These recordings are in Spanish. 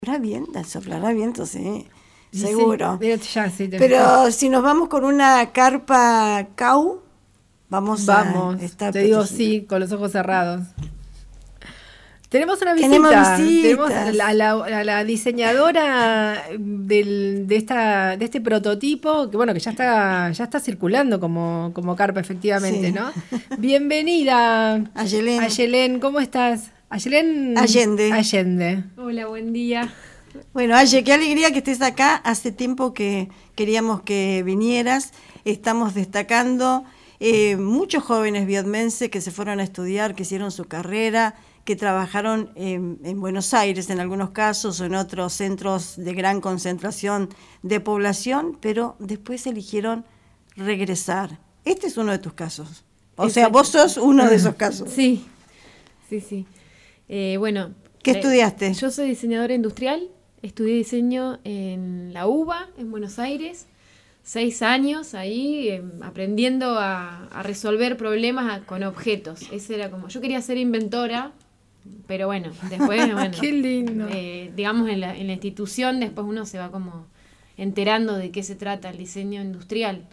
Soplará viento, sí, seguro. Sí, Pero si nos vamos con una carpa CAU, vamos a estar te digo protegidos. sí, con los ojos cerrados. Tenemos una Tenemos visita. Tenemos visitas. a la diseñadora de este prototipo, que bueno, que ya está circulando como carpa, efectivamente, Sí. ¿no? Bienvenida, Ayelén. Ayelén, ¿cómo estás? Ayelén Allende. Hola, buen día. Bueno, Aye, qué alegría que estés acá. Hace tiempo que queríamos que vinieras. Estamos destacando muchos jóvenes vietmenses que se fueron a estudiar, que hicieron su carrera, que trabajaron en Buenos Aires en algunos casos o en otros centros de gran concentración de población, pero después eligieron regresar. Este es uno de tus casos. O sea, vos sos uno de esos casos. Sí. Bueno. ¿Qué estudiaste? Yo soy diseñadora industrial, estudié diseño en la UBA, en Buenos Aires, 6 años ahí aprendiendo a resolver problemas con objetos. Ese era como, yo quería ser inventora, pero bueno, después, qué lindo. Digamos en la institución, después uno se va como enterando de qué se trata el diseño industrial.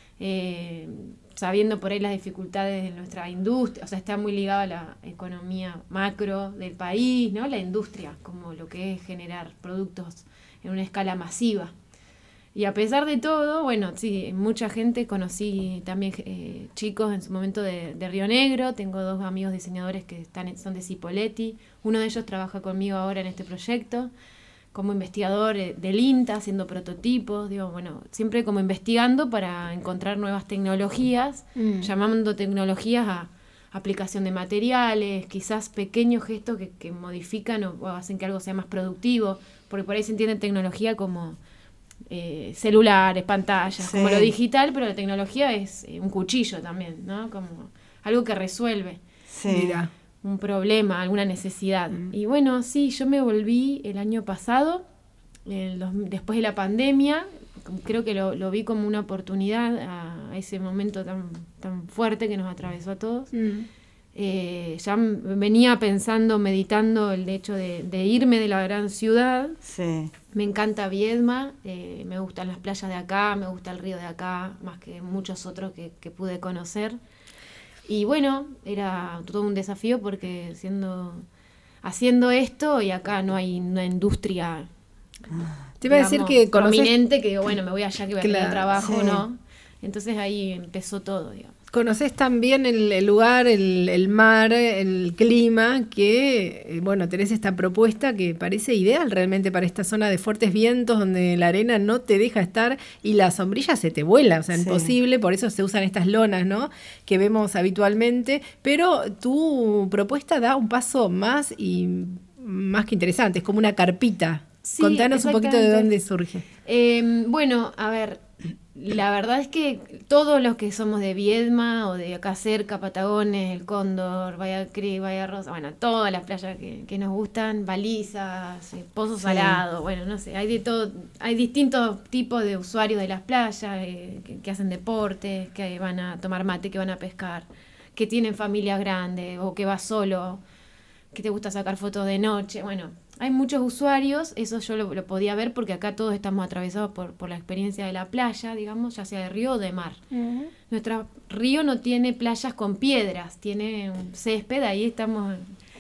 Sabiendo por ahí las dificultades de nuestra industria, o sea, está muy ligado a la economía macro del país, ¿no? La industria, como lo que es generar productos en una escala masiva. Y a pesar de todo, bueno, sí, mucha gente, conocí también chicos en su momento de Río Negro, tengo 2 amigos diseñadores que son de Cipolletti, uno de ellos trabaja conmigo ahora en este proyecto, como investigador del INTA, haciendo prototipos, siempre como investigando para encontrar nuevas tecnologías, llamando tecnologías a aplicación de materiales, quizás pequeños gestos que modifican o hacen que algo sea más productivo, porque por ahí se entiende tecnología como celulares, pantallas, sí, como lo digital, pero la tecnología es un cuchillo también, ¿no? Como algo que resuelve. Sí. Mira. Un problema, alguna necesidad. Y bueno, sí, yo me volví el año pasado, después de la pandemia, creo que lo vi como una oportunidad a ese momento tan fuerte que nos atravesó a todos. Ya venía pensando, meditando el hecho de irme de la gran ciudad. Sí. Me encanta Viedma, me gustan las playas de acá, me gusta el río de acá, más que muchos otros que pude conocer. Y bueno, era todo un desafío porque haciendo esto y acá no hay una industria, te iba a decir que prominente, que digo, bueno, me voy allá que voy a tener trabajo, sí. ¿no? Entonces ahí empezó todo, digamos. Conocés también el lugar, el mar, el clima, que, bueno, tenés esta propuesta que parece ideal realmente para esta zona de fuertes vientos, donde la arena no te deja estar y la sombrilla se te vuela, o sea, imposible, por eso se usan estas lonas, ¿no?, que vemos habitualmente, pero tu propuesta da un paso más y más que interesante, es como una carpita. Sí, contanos un poquito de dónde surge. Bueno, a ver, la verdad es que todos los que somos de Viedma o de acá cerca, Patagones, El Cóndor, Bahía Cri, Bahía Rosa, bueno, todas las playas que nos gustan, Balizas, Pozo Salado, bueno, no sé, hay de todo, hay distintos tipos de usuarios de las playas, que hacen deportes, que van a tomar mate, que van a pescar, que tienen familias grandes o que vas solo, que te gusta sacar fotos de noche, bueno. Hay muchos usuarios, eso yo lo podía ver porque acá todos estamos atravesados por la experiencia de la playa, digamos, ya sea de río o de mar. Uh-huh. Nuestro río no tiene playas con piedras, tiene un césped, ahí estamos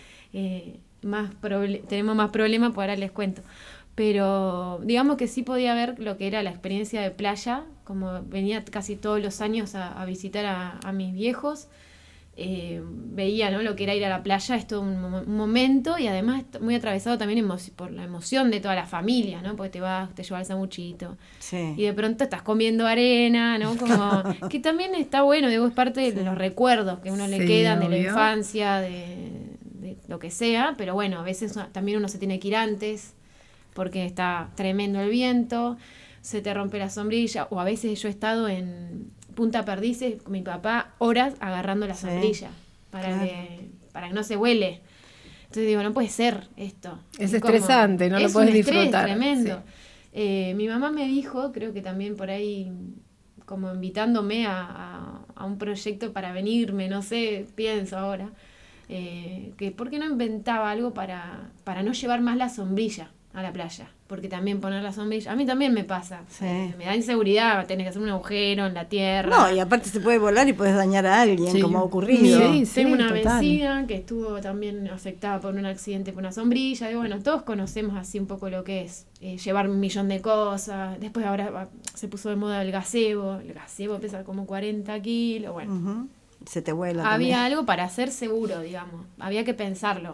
tenemos más problemas, pues ahora les cuento. Pero digamos que sí podía ver lo que era la experiencia de playa, como venía casi todos los años a visitar a mis viejos. Veía, ¿no?, lo que era ir a la playa, es todo un momento y además muy atravesado también por la emoción de toda la familia, ¿no? Porque te llevas el sanguchito y de pronto estás comiendo arena, ¿no? Como que también está bueno, digo, es parte de los recuerdos que uno le quedan, obvio, de la infancia, de lo que sea, pero bueno, a veces también uno se tiene que ir antes porque está tremendo el viento, se te rompe la sombrilla, o a veces yo he estado en Punta Perdices con mi papá horas agarrando la sombrilla para que no se huele. Entonces digo, no puede ser esto. Es estresante, no lo puedes disfrutar. Es tremendo. Sí. Mi mamá me dijo, creo que también por ahí, como invitándome a un proyecto para venirme, no sé, pienso ahora, que por qué no inventaba algo para no llevar más la sombrilla. a la playa, porque también poner la sombrilla, a mí también me pasa, Sí. Me da inseguridad, tenés que hacer un agujero en la tierra. No, y aparte se puede volar y puedes dañar a alguien, Sí. como ha ocurrido. Sí. Tengo una total. vecina que estuvo también afectada por un accidente con una sombrilla, y bueno, todos conocemos así un poco lo que es llevar 1.000.000 de cosas. Después ahora se puso de moda el gazebo pesa como 40 kilos, bueno. Ujú. Se te vuela Había también. algo para ser seguro, digamos, había que pensarlo.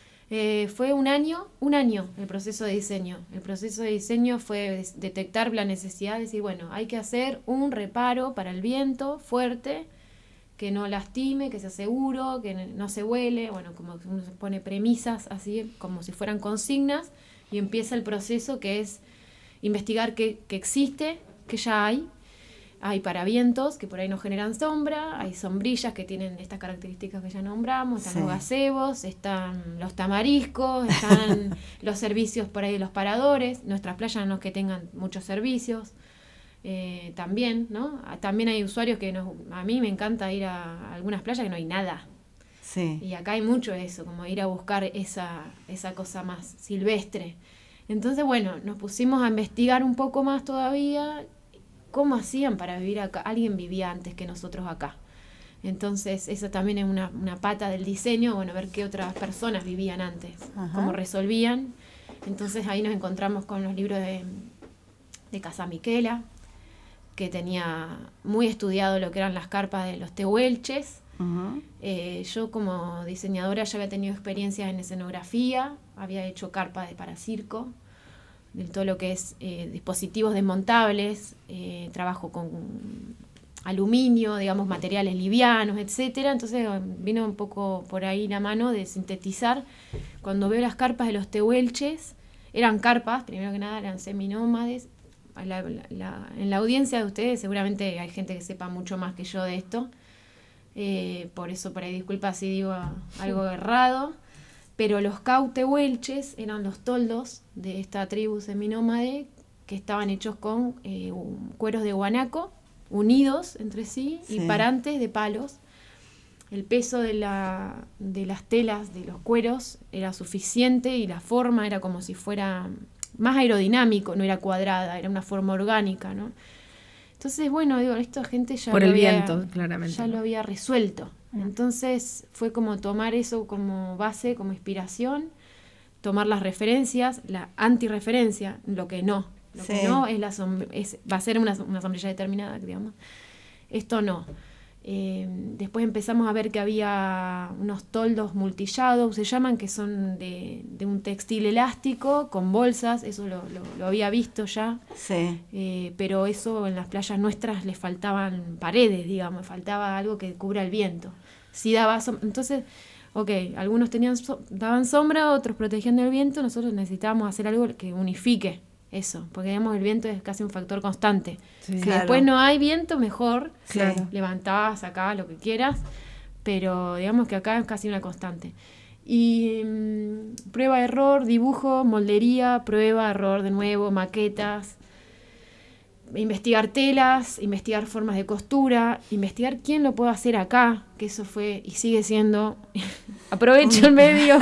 Fue un año el proceso de diseño. El proceso de diseño fue detectar la necesidad de decir, bueno, hay que hacer un reparo para el viento fuerte, que no lastime, que sea seguro, que no se vuele, bueno, como que uno se pone premisas así, como si fueran consignas, y empieza el proceso que es investigar qué existe, que ya hay paravientos que por ahí no generan sombra, hay sombrillas que tienen estas características que ya nombramos, están Sí. los gazebos, están los tamariscos, están los servicios por ahí de los paradores, nuestras playas no es que tengan muchos servicios, también, ¿no? También hay usuarios que a mí me encanta ir a algunas playas que no hay nada. Sí. Y acá hay mucho eso, como ir a buscar esa cosa más silvestre. Entonces, bueno, nos pusimos a investigar un poco más todavía cómo hacían para vivir acá. Alguien vivía antes que nosotros acá. Entonces, eso también es una pata del diseño, bueno, ver qué otras personas vivían antes, Ajá. cómo resolvían. Entonces, ahí nos encontramos con los libros de Casa Miquela, que tenía muy estudiado lo que eran las carpas de los tehuelches. Ujú. Yo como diseñadora ya había tenido experiencias en escenografía, había hecho carpas para circo, de todo lo que es dispositivos desmontables, trabajo con aluminio, digamos, materiales livianos, etcétera. Entonces vino un poco por ahí la mano de sintetizar. Cuando veo las carpas de los tehuelches, eran carpas, primero que nada eran seminómades. En la audiencia de ustedes seguramente hay gente que sepa mucho más que yo de esto. Por eso, por ahí disculpa si digo algo errado, pero los cautehuelches eran los toldos de esta tribu seminómade que estaban hechos con cueros de guanaco unidos entre sí y parantes de palos. El peso de las telas, de los cueros, era suficiente y la forma era como si fuera más aerodinámico, no era cuadrada, era una forma orgánica, ¿no? Entonces, bueno, digo, esta gente ya por el viento, claramente, ya lo había resuelto. Entonces fue como tomar eso como base, como inspiración, tomar las referencias, la antirreferencia, lo que no es va a ser una sombrilla determinada, digamos. Esto no. Después empezamos a ver que había unos toldos multillados, se llaman, que son de un textil elástico con bolsas, eso lo había visto ya. Sí. Pero eso en las playas nuestras les faltaban paredes, digamos, faltaba algo que cubra el viento. Sí daba entonces, algunos daban sombra, otros protegían del viento, nosotros necesitábamos hacer algo que unifique eso, porque digamos el viento es casi un factor constante. Sí. Si después no hay viento, mejor, Claro. levantás, sacás lo que quieras, pero digamos que acá es casi una constante. Y prueba, error, dibujo, moldería, prueba, error de nuevo, maquetas, investigar telas, investigar formas de costura, investigar quién lo puede hacer acá, que eso fue y sigue siendo, aprovecho el medio,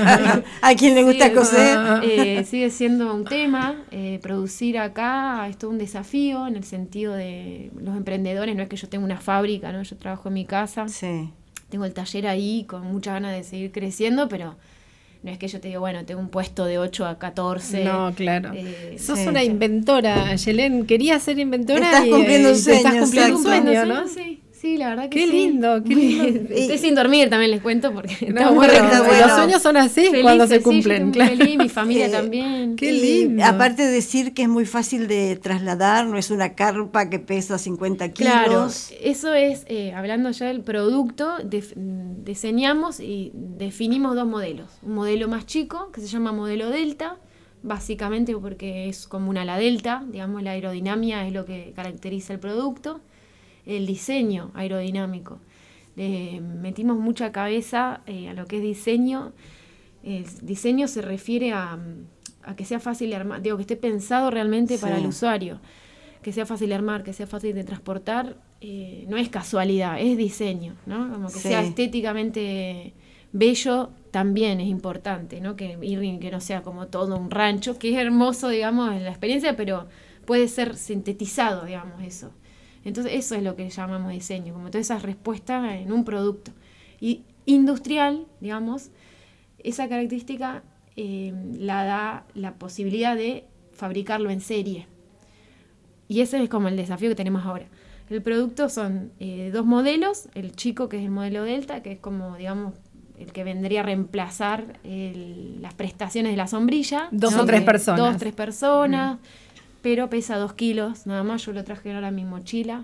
A quien le gusta coser. sigue siendo un tema, producir acá es todo un desafío en el sentido de los emprendedores, no es que yo tenga una fábrica, ¿no? Yo trabajo en mi casa, Sí. tengo el taller ahí con muchas ganas de seguir creciendo, pero no es que yo te digo, bueno, tengo un puesto de 8 a 14. No, claro. Sos sí. una inventora, Yelén. Querías ser inventora Estás y cumpliendo un te estás sueño, cumpliendo un exacto. sueño, ¿no? Sí, la verdad que Qué sí. lindo, qué lindo. Estoy sin dormir también, les cuento, porque No, estamos bueno, está los bueno. sueños son así felices, cuando se sí, yo cumplen, estoy muy claro. feliz, mi familia también. Qué Y lindo. aparte de decir que es muy fácil de trasladar, no es una carpa que pesa 50 kilos. Claro, eso es, hablando ya del producto, diseñamos y definimos 2 modelos. Un modelo más chico, que se llama modelo Delta, básicamente porque es como un ala delta, digamos, la aerodinámica es lo que caracteriza el producto. El diseño aerodinámico. Le metimos mucha cabeza a lo que es diseño. El diseño se refiere a que sea fácil de armar, digo, que esté pensado realmente para el usuario, que sea fácil de armar, que sea fácil de transportar, no es casualidad, es diseño, ¿no? Como que sea estéticamente bello también es importante, ¿no? Que no sea como todo un rancho, que es hermoso, digamos, en la experiencia, pero puede ser sintetizado, digamos, eso. Entonces eso es lo que llamamos diseño, como todas esas respuestas en un producto. Y industrial, digamos, esa característica la da la posibilidad de fabricarlo en serie. Y ese es como el desafío que tenemos ahora. El producto son 2 modelos, el chico, que es el modelo Delta, que es como, digamos, el que vendría a reemplazar las prestaciones de la sombrilla. 2 o 3 personas. 2 o 3 personas, pero pesa 2 kilos, nada más. Yo lo traje ahora en mi mochila.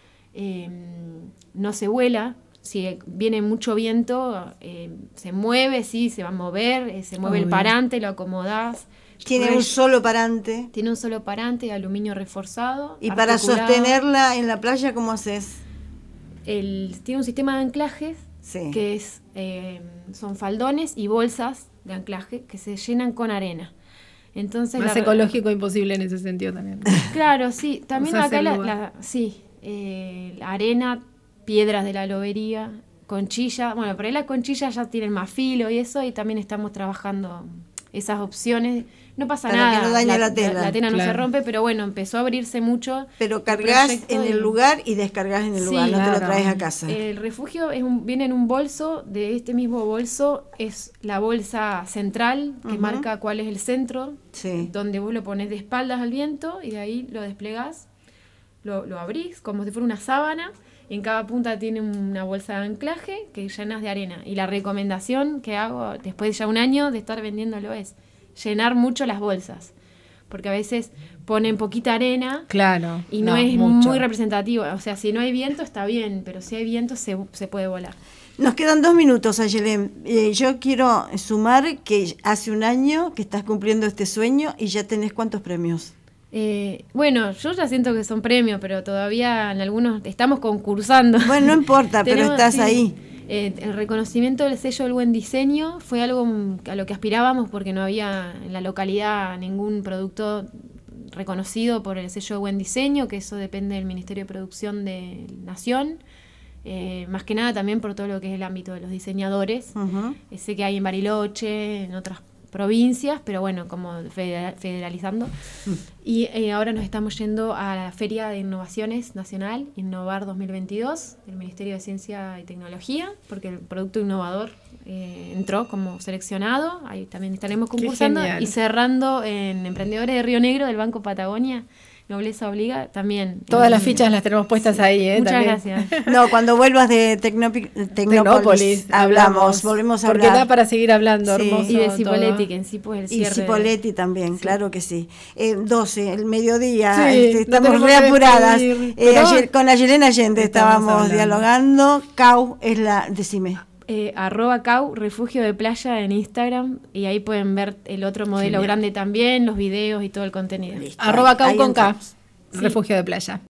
No se vuela. Si viene mucho viento, se mueve, sí, se va a mover, se mueve el parante, lo acomodás. Tiene un solo parante. Tiene un solo parante de aluminio reforzado. Y para sostenerla en la playa, ¿cómo haces? Tiene un sistema de anclajes, sí, que son faldones y bolsas de anclaje que se llenan con arena. Entonces más ecológico imposible en ese sentido también. Claro, sí. También acá la arena, piedras de la lobería, conchilla. Bueno, por ahí las conchillas ya tienen más filo y eso, y también estamos trabajando esas opciones. No pasa para nada, que no dañe la tela. La tela no claro. se rompe, pero bueno, empezó a abrirse mucho. Pero cargas en el lugar y descargas en el lugar, no claro. te lo traes a casa. El refugio viene en un bolso. De este mismo bolso es la bolsa central que marca cuál es el centro, sí, donde vos lo pones de espaldas al viento y de ahí lo desplegás, lo abrís como si fuera una sábana. En cada punta tiene una bolsa de anclaje que llenas de arena. Y la recomendación que hago después de ya un año de estar vendiéndolo es llenar mucho las bolsas. Porque a veces ponen poquita arena, claro, y no es mucho. muy representativo. O sea, si no hay viento está bien, pero si hay viento se puede volar. Nos quedan 2 minutos, Ayelén. Yo quiero sumar que hace un año que estás cumpliendo este sueño y ya tenés ¿cuántos premios? Bueno, yo ya siento que son premios, pero todavía en algunos estamos concursando. Bueno, no importa, pero estás ahí. El reconocimiento del sello del buen diseño fue algo a lo que aspirábamos, porque no había en la localidad ningún producto reconocido por el sello de buen diseño, que eso depende del Ministerio de Producción de Nación, más que nada también por todo lo que es el ámbito de los diseñadores. Sé que hay en Bariloche, en otras provincias, pero bueno, como federalizando. Y ahora nos estamos yendo a la Feria de Innovaciones Nacional, Innovar 2022, del Ministerio de Ciencia y Tecnología, porque el producto innovador entró como seleccionado. Ahí también estaremos concursando. Y cerrando en Emprendedores de Río Negro del Banco Patagonia, Nobleza Obliga, también. Todas las fichas las tenemos puestas ahí, Muchas también. gracias. No, cuando vuelvas de Tecnópolis volvemos a hablar. Porque da para seguir hablando, sí, hermoso. Y de Cipoletti, todo. que en Cipo es el Y cierre. Cipoletti también, Sí. claro que sí. 12, el mediodía, Sí, estamos tenemos re que apuradas. despedir, pero Con Ayelén Allende estábamos hablando. dialogando. Cau es decime. @cau, refugio de playa en Instagram, y ahí pueden ver el otro modelo Genial. grande también, los videos y todo el contenido. Listo, @cau ahí con K, entramos. refugio de playa.